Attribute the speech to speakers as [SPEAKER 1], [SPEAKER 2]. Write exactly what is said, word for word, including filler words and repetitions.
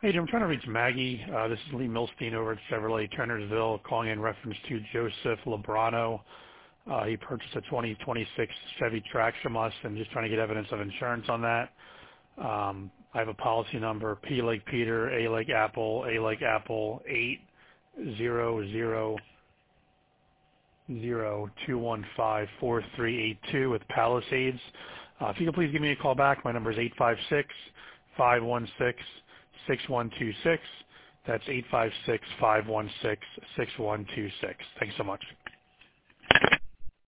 [SPEAKER 1] Hey, Jim, I'm trying to reach Maggie. Uh, this is Lee Milstein over at Chevrolet Turnersville, calling in reference to Joseph Lebrano. Uh, he purchased a twenty twenty-six Chevy Trax from us and just trying to get evidence of insurance on that. Um, I have a policy number, P like Peter, A like Apple, A like Apple, eight zero zero zero two one five four three eight two with Palisades. Uh, if you could please give me a call back, my number is eight five six, five one six, six one two six. That's eight five six, five one six, six one two six. Thanks so much.